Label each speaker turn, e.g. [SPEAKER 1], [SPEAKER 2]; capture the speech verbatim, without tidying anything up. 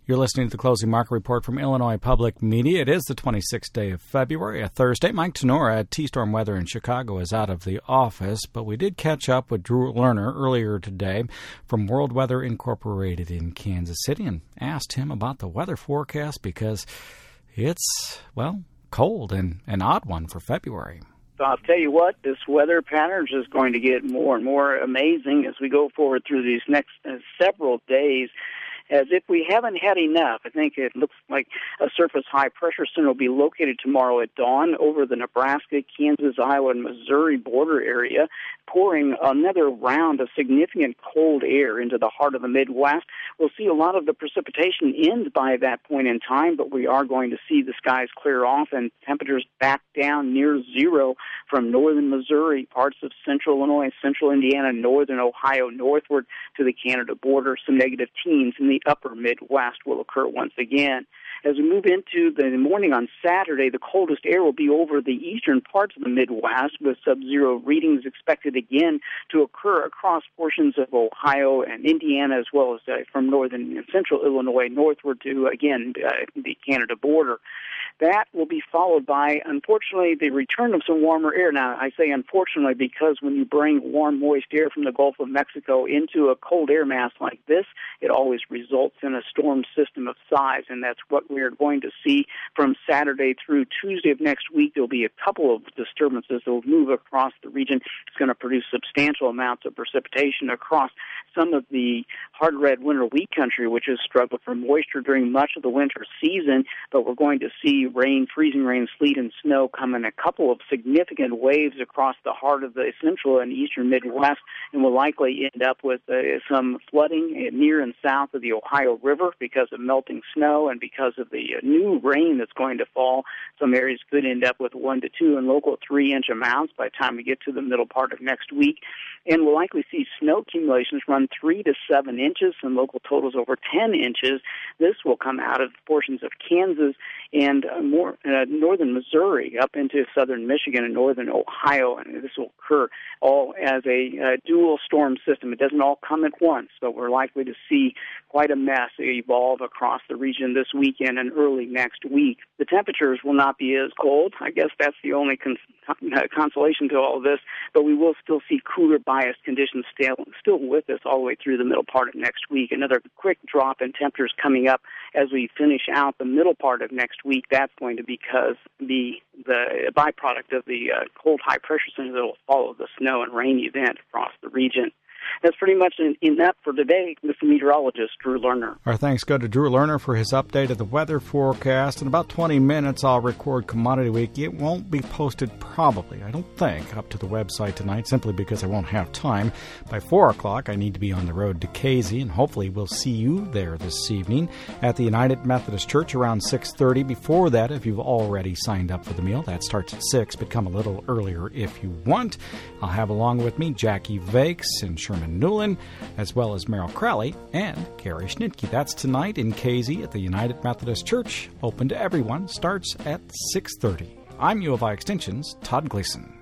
[SPEAKER 1] You're listening to the Closing Market Report from Illinois Public Media. It is the twenty-sixth day of February, a Thursday. Mike Tenora at T-Storm Weather in Chicago is out of the office, but we did catch up with Drew Lerner earlier today from World Weather Incorporated in Kansas City and asked him about the weather forecast because it's, well, cold and an odd one for February.
[SPEAKER 2] So I'll tell you what, this weather pattern is just going to get more and more amazing as we go forward through these next uh, several days. As if we haven't had enough. I think it looks like a surface high-pressure center will be located tomorrow at dawn over the Nebraska, Kansas, Iowa, and Missouri border area, pouring another round of significant cold air into the heart of the Midwest. We'll see a lot of the precipitation end by that point in time, but we are going to see the skies clear off and temperatures back down near zero from northern Missouri, parts of central Illinois, central Indiana, northern Ohio, northward to the Canada border. Some negative teens in the upper Midwest will occur once again. As we move into the morning on Saturday, the coldest air will be over the eastern parts of the Midwest, with sub-zero readings expected again to occur across portions of Ohio and Indiana, as well as uh, from northern and central Illinois northward to, again, uh, the Canada border. That will be followed by, unfortunately, the return of some warmer air. Now, I say unfortunately because when you bring warm, moist air from the Gulf of Mexico into a cold air mass like this, it always results in a storm system of size, and that's what we're going to see from Saturday through Tuesday of next week. There'll be a couple of disturbances that will move across the region. It's going to produce substantial amounts of precipitation across some of the hard red winter wheat country, which has struggled for moisture during much of the winter season, but we're going to see rain, freezing rain, sleet, and snow come in a couple of significant waves across the heart of the central and eastern Midwest, and will likely end up with uh, some flooding near and south of the Ohio River because of melting snow and because of the uh, new rain that's going to fall. Some areas could end up with one to two and local three-inch amounts by the time we get to the middle part of next week, and we'll likely see snow accumulations run three to seven inches and local totals over ten inches. This will come out of portions of Kansas and uh, more uh, northern Missouri up into southern Michigan and northern Ohio, and this will occur all as a uh, dual storm system. It doesn't all come at once, so we're likely to see quite a mess evolve across the region this weekend and early next week. The temperatures will not be as cold. I guess that's the only cons- consolation to all of this, but we will still see cooler biased conditions still, still with us all the way through the middle part of next week. Another quick drop in temperatures coming up as we finish out the middle part of next week. That's going to be because the the byproduct of the uh, cold high pressure center that will follow the snow and rain event across the region. That's pretty much enough for today. This is meteorologist Drew Lerner.
[SPEAKER 1] Our thanks go to Drew Lerner for his update of the weather forecast. In about twenty minutes, I'll record Commodity Week. It won't be posted probably, I don't think, up to the website tonight, simply because I won't have time. By four o'clock, I need to be on the road to Casey, and hopefully we'll see you there this evening at the United Methodist Church around six thirty. Before that, if you've already signed up for the meal, that starts at six, but come a little earlier if you want. I'll have along with me Jackie Vakes and Sherman Newland, as well as Merrill Crowley and Gary Schnitke. That's tonight in Casey at the United Methodist Church. Open to everyone. Starts at six thirty. I'm U of I Extension's Todd Gleason.